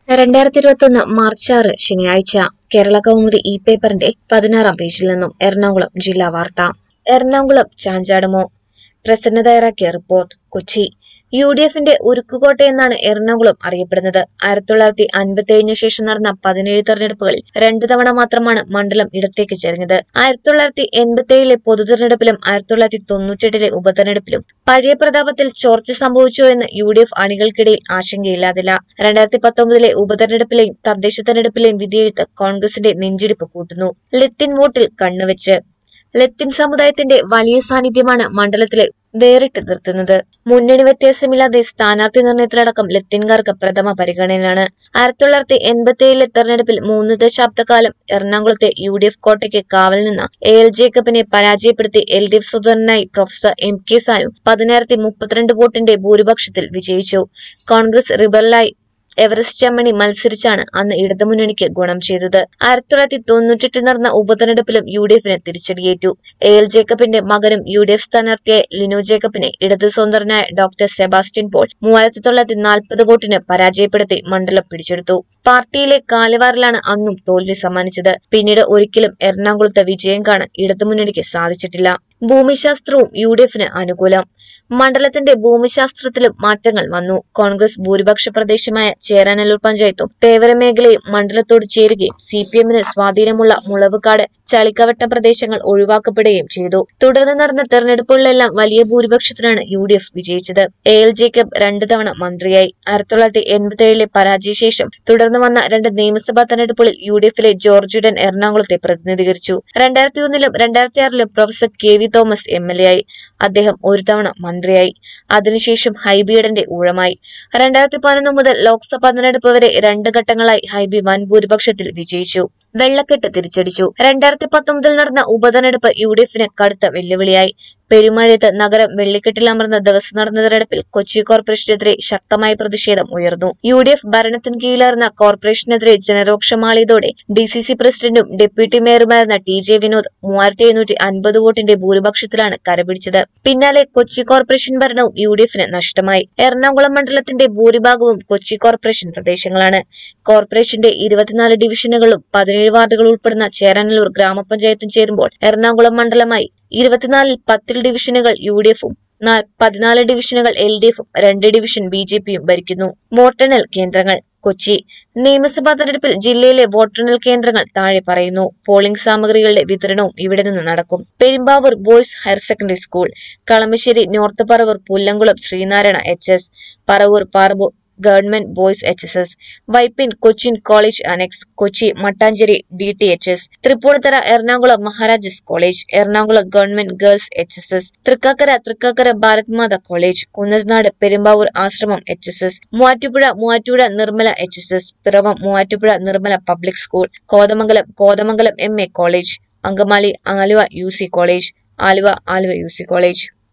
2021 March 6 ശനിയാഴ്ച കേരള കൗമുദി പേപ്പറിന്റെ 16-ാം പേജിൽ നിന്നും എറണാകുളം ജില്ലാ വാർത്ത. എറണാകുളം ചാഞ്ചാടുമോ? പ്രസന്ന തയ്യാറാക്കിയ റിപ്പോർട്ട്. കൊച്ചി. UDFന്റെ ഉരുക്കുകോട്ടയെന്നാണ് എറണാകുളം അറിയപ്പെടുന്നത്. 1957 ശേഷം നടന്ന 17 തെരഞ്ഞെടുപ്പുകളിൽ 2 തവണ മാത്രമാണ് മണ്ഡലം ഇടത്തേക്ക് ചെരിഞ്ഞത്. 1987 പൊതുതെരഞ്ഞെടുപ്പിലും 1998 ഉപതെരഞ്ഞെടുപ്പിലും പഴയ പ്രതാപത്തിൽ ചോർച്ച സംഭവിച്ചോ എന്ന് UDF അണികൾക്കിടയിൽ ആശങ്കയില്ലാതില്ല. 2019 ഉപതെരഞ്ഞെടുപ്പിലെയും തദ്ദേശ തെരഞ്ഞെടുപ്പിലെയും വിധിയെഴുത്ത് കോൺഗ്രസിന്റെ നെഞ്ചിടിപ്പ് കൂട്ടുന്നു. ലത്തീൻ വോട്ടിൽ കണ്ണുവെച്ച്. ലത്തീൻ സമുദായത്തിന്റെ വലിയ സാന്നിധ്യമാണ് മണ്ഡലത്തിലെ വേറിട്ട് നിർത്തുന്നത്. മുന്നണി വ്യത്യാസമില്ലാതെ സ്ഥാനാർത്ഥി നിർണയത്തിലടക്കം ലത്തീൻകാർക്ക് പ്രഥമ പരിഗണനയാണ്. 1987 തെരഞ്ഞെടുപ്പിൽ 3 ദശാബ്ദക്കാലം എറണാകുളത്തെ UDF കോട്ടയ്ക്ക് കാവൽ നിന്ന AL ജേക്കബിനെ പരാജയപ്പെടുത്തി LDF സ്വതന്ത്രനായി പ്രൊഫസർ MK സാനു 10,032 വോട്ടിന്റെ ഭൂരിപക്ഷത്തിൽ വിജയിച്ചു. കോൺഗ്രസ് റിബറലായി എവറസ്റ്റ് ചമ്മണി മത്സരിച്ചാണ് അന്ന് ഇടതുമുന്നണിക്ക് ഗുണം ചെയ്തത്. 1998 നടന്ന ഉപതെരഞ്ഞെടുപ്പിലും UDFന് തിരിച്ചടിയേറ്റു. AL ജേക്കബിന്റെ മകനും UDF സ്ഥാനാർത്ഥിയായ ലിനോ ജേക്കബിനെ ഇടതു സ്വതന്ത്രനായ ഡോക്ടർ സെബാസ്റ്റ്യൻ പോൾ 3,940 വോട്ടിന് പരാജയപ്പെടുത്തി മണ്ഡലം പിടിച്ചെടുത്തു. പാർട്ടിയിലെ കാലുവാരലാണ് അന്നും തോൽവി സമ്മാനിച്ചത്. പിന്നീട് ഒരിക്കലും എറണാകുളത്ത് വിജയം കാണാൻ ഇടതുമുന്നണിക്ക് സാധിച്ചിട്ടില്ല. ഭൂമിശാസ്ത്രവും UDFന് അനുകൂലം. മണ്ഡലത്തിന്റെ ഭൂമിശാസ്ത്രത്തിലും മാറ്റങ്ങൾ വന്നു. കോൺഗ്രസ് ഭൂരിപക്ഷ പ്രദേശമായ ചേരാനല്ലൂർ പഞ്ചായത്തും തേവര മേഖലയും മണ്ഡലത്തോട് ചേരുകയും CPMന് സ്വാധീനമുള്ള മുളവുകാട്, ചളിക്കവട്ടം പ്രദേശങ്ങൾ ഒഴിവാക്കപ്പെടുകയും ചെയ്തു. തുടർന്ന് നടന്ന തെരഞ്ഞെടുപ്പുകളിലെല്ലാം വലിയ ഭൂരിപക്ഷത്തിനാണ് UDF വിജയിച്ചത്. AL ജേക്കബ് 2 തവണ മന്ത്രിയായി. 1987 പരാജയശേഷം തുടർന്ന് വന്ന 2 നിയമസഭാ തെരഞ്ഞെടുപ്പുകളിൽ UDFലെ ജോർജ് ഇഡൻ എറണാകുളത്തെ പ്രതിനിധീകരിച്ചു. 2001 2006 പ്രൊഫസർ KV തോമസ് MLA ആയി. അദ്ദേഹം 1 തവണ മന്ത്രിയായി. അതിനുശേഷം ഹൈബി ഇഡന്റെ ഊഴമായി. 2011 മുതൽ ലോക്സഭാ തെരഞ്ഞെടുപ്പ് വരെ 2 ഘട്ടങ്ങളായി ഹൈബി വൻ ഭൂരിപക്ഷത്തിൽ വിജയിച്ചു. വെള്ളക്കെട്ട് തിരിച്ചടിച്ചു. 2019 നടന്ന ഉപതെരഞ്ഞെടുപ്പ് UDFന് കടുത്ത വെല്ലുവിളിയായി. പെരുമഴയത്ത് നഗരം വെള്ളിക്കെട്ടിലമർന്ന ദിവസം നടന്ന തെരഞ്ഞെടുപ്പിൽ കൊച്ചി കോർപ്പറേഷനെതിരെ ശക്തമായ പ്രതിഷേധം ഉയർന്നു. UDF ഭരണത്തിന് കീഴിലായിരുന്ന കോർപ്പറേഷനെതിരെ ജനരോക്ഷമാളിയതോടെ DCC പ്രസിഡന്റും ഡെപ്യൂട്ടി മേയറുമായിരുന്ന TJ വിനോദ് 3,750 വോട്ടിന്റെ ഭൂരിപക്ഷത്തിലാണ് കരപിടിച്ചത്. പിന്നാലെ കൊച്ചി കോർപ്പറേഷൻ ഭരണവും UDFന് നഷ്ടമായി. എറണാകുളം മണ്ഡലത്തിന്റെ ഭൂരിഭാഗവും കൊച്ചി കോർപ്പറേഷൻ പ്രദേശങ്ങളാണ്. കോർപ്പറേഷന്റെ 24 ഡിവിഷനുകളും 17 വാർഡുകൾ ഉൾപ്പെടുന്ന ചേരാനല്ലൂർ ഗ്രാമപഞ്ചായത്തും ചേരുമ്പോൾ എറണാകുളം മണ്ഡലമായി. 24-ൽ 10 ഡിവിഷനുകൾ UDFും 14 ഡിവിഷനുകൾ LDFും 2 ഡിവിഷൻ BJPയും ഭരിക്കുന്നു. വോട്ടെണ്ണൽ കേന്ദ്രങ്ങൾ. കൊച്ചി. നിയമസഭാ തെരഞ്ഞെടുപ്പിൽ ജില്ലയിലെ വോട്ടെണ്ണൽ കേന്ദ്രങ്ങൾ താഴെ പറയുന്നു. പോളിംഗ് സാമഗ്രികളുടെ വിതരണവും ഇവിടെ നിന്ന് നടക്കും. Perumbavoor boys higher secondary school, Kalamassery north Paravur Pullamkulam Sreenarayana HS, Paravur പാർബോ government boys HSS, Vypin Cochin college annex, Kochi Mattancherry DTHS, Tripunithura Ernakulam Maharajas college, Ernakulam government girls HSS, Thrikkakara Bharat Mata college, Kunnathunad Perumbavoor Ashramam HSS, Muvattupuzha Nirmala HSS, Piravom Muvattupuzha Nirmala public school, Kothamangalam MA college, Angamaly Aluva UC college, Aluva UC college.